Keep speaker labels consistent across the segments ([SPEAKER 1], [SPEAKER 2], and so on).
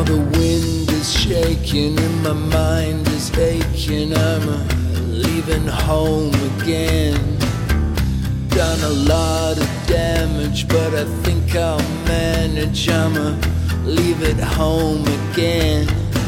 [SPEAKER 1] Now the wind is shaking and my mind is aching. I'm leaving home again. Done a lot of damage, but I think I'll manage. I'ma leave it home again.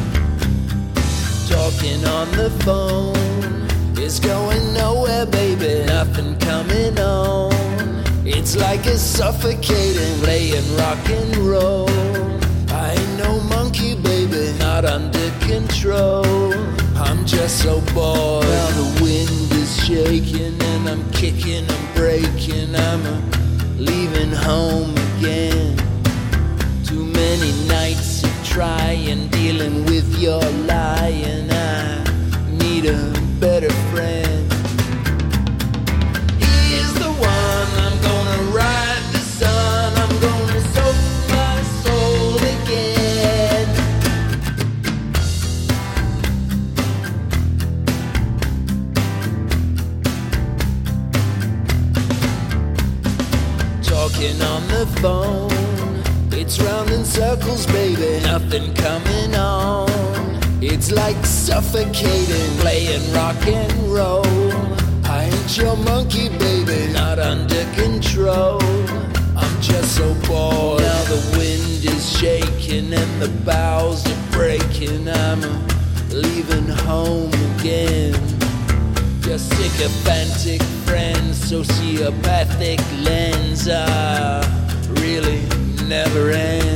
[SPEAKER 1] Talking on the phone is going nowhere, baby. Nothing coming on. It's like it's suffocating, playing rock and roll. I ain't no monkey, baby, not under control. I'm just so bored. Now the wind is shaking and I'm kicking and breaking. I'm leaving home again. Too many nights of trying, dealing with your lying. I need a better friend. He's the one, I'm gonna ride the sun. I'm gonna soak my soul again. Talking on the phone, it's round in circles, baby. Nothing coming on. It's like suffocating, playing rock and roll. I ain't your monkey, baby, not under control. I'm just so bored. Now the wind is shaking and the boughs are breaking. I'm leaving home again. Your sycophantic friends, sociopathic lens, really never ends.